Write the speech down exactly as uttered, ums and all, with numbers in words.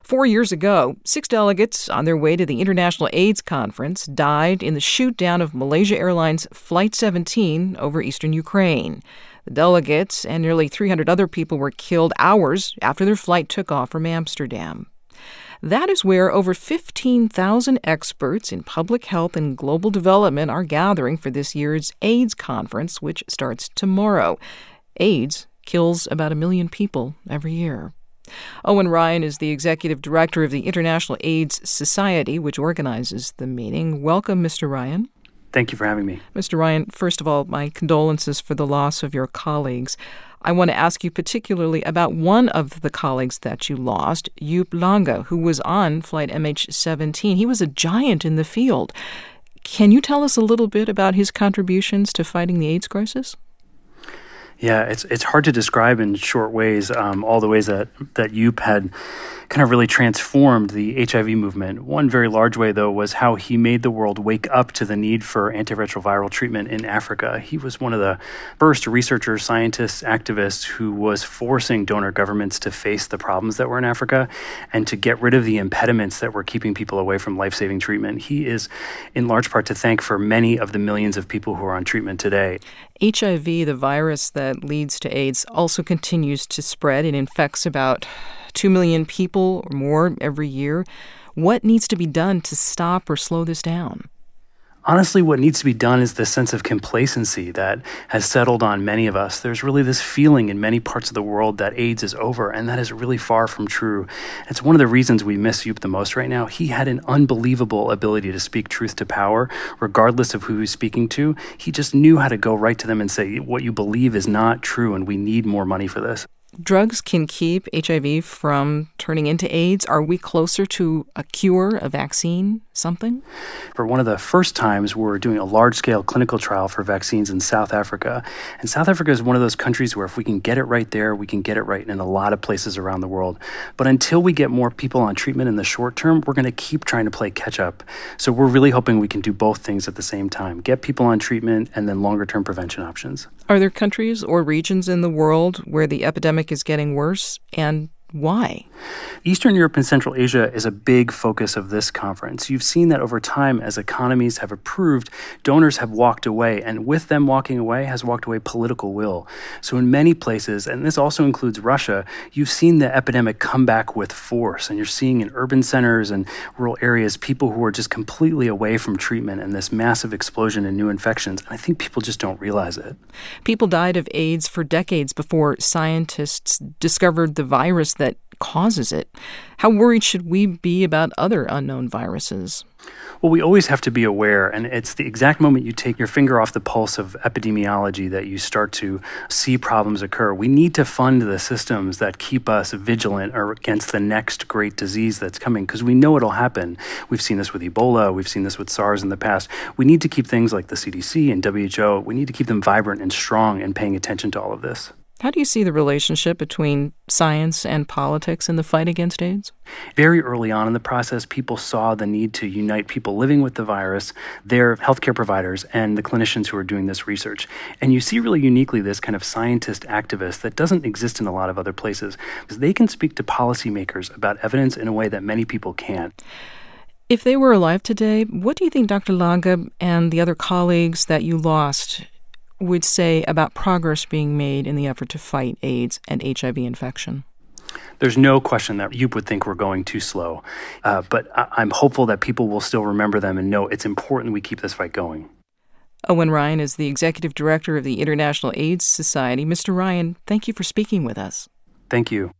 Four years ago, six delegates on their way to the International AIDS Conference died in the shoot-down of Malaysia Airlines Flight seventeen over eastern Ukraine. The delegates and nearly three hundred other people were killed hours after their flight took off from Amsterdam. That is where over fifteen thousand experts in public health and global development are gathering for this year's AIDS Conference, which starts tomorrow. AIDS kills about a million people every year. Owen Ryan is the executive director of the International AIDS Society, which organizes the meeting. Welcome, Mister Ryan. Thank you for having me. Mister Ryan, first of all, my condolences for the loss of your colleagues. I want to ask you particularly about one of the colleagues that you lost, Joop Lange, who was on Flight M H seventeen. He was a giant in the field. Can you tell us a little bit about his contributions to fighting the AIDS crisis? Yeah, it's it's hard to describe in short ways um, all the ways that, that Joop had kind of really transformed the H I V movement. One very large way, though, was how he made the world wake up to the need for antiretroviral treatment in Africa. He was one of the first researchers, scientists, activists who was forcing donor governments to face the problems that were in Africa and to get rid of the impediments that were keeping people away from life-saving treatment. He is in large part to thank for many of the millions of people who are on treatment today. H I V, the virus that leads to AIDS, also continues to spread. It infects about two million people or more every year. What needs to be done to stop or slow this down? Honestly, what needs to be done is this sense of complacency that has settled on many of us. There's really this feeling in many parts of the world that AIDS is over, and that is really far from true. It's one of the reasons we miss Joop the most right now. He had an unbelievable ability to speak truth to power, regardless of who he was speaking to. He just knew how to go right to them and say, what you believe is not true, and we need more money for this. Drugs can keep H I V from turning into AIDS. Are we closer to a cure, a vaccine, something? For one of the first times, we're doing a large-scale clinical trial for vaccines in South Africa. And South Africa is one of those countries where if we can get it right there, we can get it right in a lot of places around the world. But until we get more people on treatment in the short term, we're going to keep trying to play catch-up. So we're really hoping we can do both things at the same time, get people on treatment and then longer-term prevention options. Are there countries or regions in the world where the epidemic is getting worse, and why? Eastern Europe and Central Asia is a big focus of this conference. You've seen that over time, as economies have improved, donors have walked away, and with them walking away has walked away political will. So in many places, and this also includes Russia, you've seen the epidemic come back with force, and you're seeing in urban centers and rural areas people who are just completely away from treatment and this massive explosion in new infections. And I think people just don't realize it. People died of AIDS for decades before scientists discovered the virus that causes it. How worried should we be about other unknown viruses? Well, we always have to be aware, and it's the exact moment you take your finger off the pulse of epidemiology that you start to see problems occur. We need to fund the systems that keep us vigilant against the next great disease that's coming, because we know it'll happen. We've seen this with Ebola. We've seen this with SARS in the past. We need to keep things like the C D C and W H O, we need to keep them vibrant and strong and paying attention to all of this. How do you see the relationship between science and politics in the fight against AIDS? Very early on in the process, people saw the need to unite people living with the virus, their healthcare providers, and the clinicians who are doing this research. And you see really uniquely this kind of scientist activist that doesn't exist in a lot of other places, because they can speak to policymakers about evidence in a way that many people can't. If they were alive today, what do you think Doctor Lange and the other colleagues that you lost would say about progress being made in the effort to fight AIDS and H I V infection? There's no question that Joop would think we're going too slow. Uh, but I- I'm hopeful that people will still remember them and know it's important we keep this fight going. Owen Ryan is the executive director of the International AIDS Society. Mister Ryan, thank you for speaking with us. Thank you.